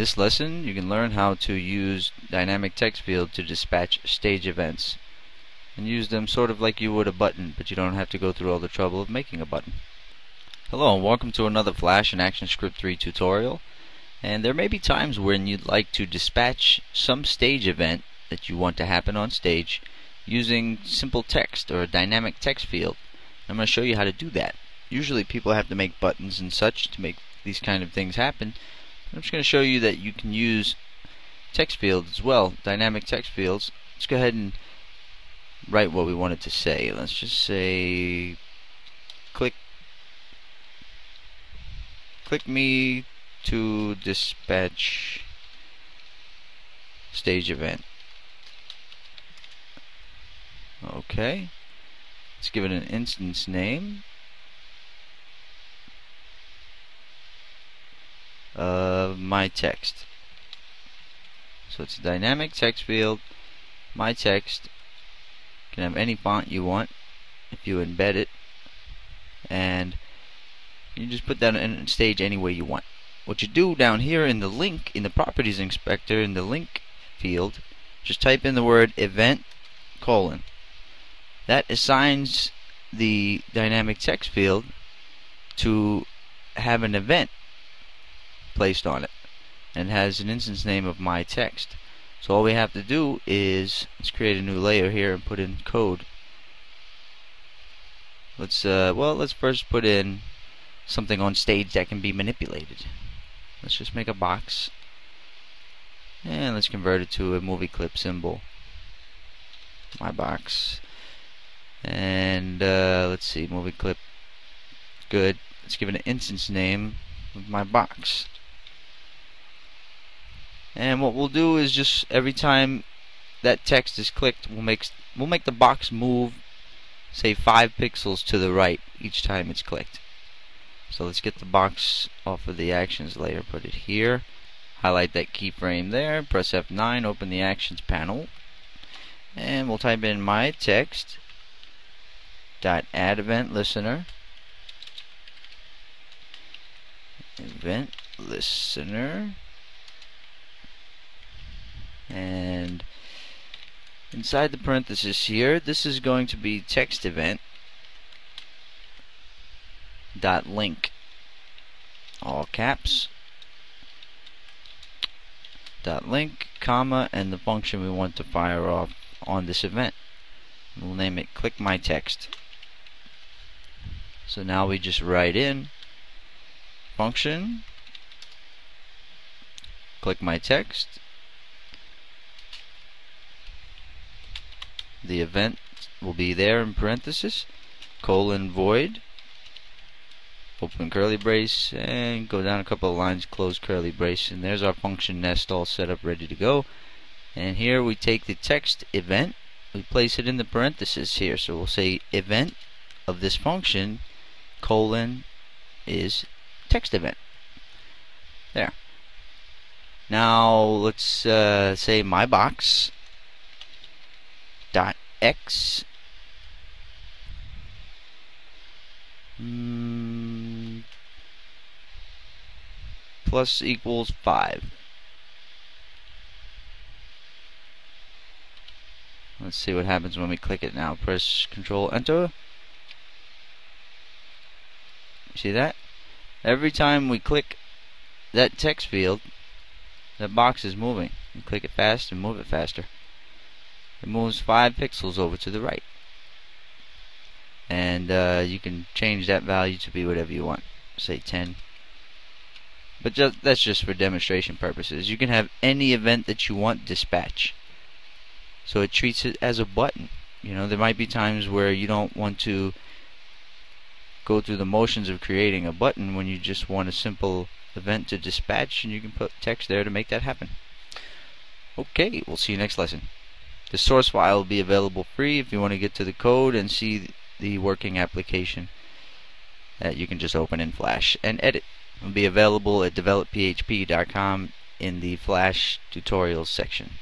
this lesson, you can learn how to use dynamic text field to dispatch stage events and use them sort of like you would a button, but you don't have to go through all the trouble of making a button. Hello and welcome to another Flash and ActionScript 3 tutorial. And there may be times when you'd like to dispatch some stage event that you want to happen on stage using simple text or a dynamic text field. I'm going to show you how to do that. Usually people have to make buttons and such to make these kind of things happen. I'm just going to show you that you can use text fields as well, dynamic text fields. Let's go ahead and write what we wanted to say. Let's just say click me to dispatch stage event. Okay, let's give it an instance name of my text. So it's a dynamic text field. My text can have any font you want if you embed it, and you just put that in stage any way you want. What you do down here in the link, in the properties inspector, in the link field, just type in the word event : that assigns the dynamic text field to have an event placed on it and has an instance name of my text. So all we have to do is let's create a new layer here and put in code. Let's first put in something on stage that can be manipulated. Let's just make a box and let's convert it to a movie clip symbol. My box. And let's see, movie clip. Good. Let's give it an instance name of my box. And what we'll do is just every time that text is clicked, we'll make the box move, say 5 pixels to the right each time it's clicked. So let's get the box off of the actions layer, put it here, highlight that keyframe there, press F9, open the actions panel, and we'll type in my text dot add event listener, and inside the parenthesis here, this is going to be text event dot link, all caps, dot link, comma, and the function we want to fire off on this event. We'll name it click my text. So now we just write in function click my text. The event will be there in parenthesis, void, open curly brace, and go down a couple of lines, close curly brace, and there's our function nest all set up, ready to go. And here we take the text event, we place it in the parenthesis here, so we'll say event of this function is text event. There. Now let's say my box dot x plus equals 5. Let's see what happens when we click it now. Press Control Enter. See that? Every time we click that text field, that box is moving. You click it fast and move it faster. It moves 5 pixels over to the right. And you can change that value to be whatever you want. Say 10. But that's just for demonstration purposes. You can have any event that you want dispatch. So it treats it as a button. You know, there might be times where you don't want to go through the motions of creating a button when you just want a simple event to dispatch, and you can put text there to make that happen. Okay, we'll see you next lesson. The source file will be available free if you want to get to the code and see the working application that you can just open in Flash and edit. It will be available at developphp.com in the Flash tutorials section.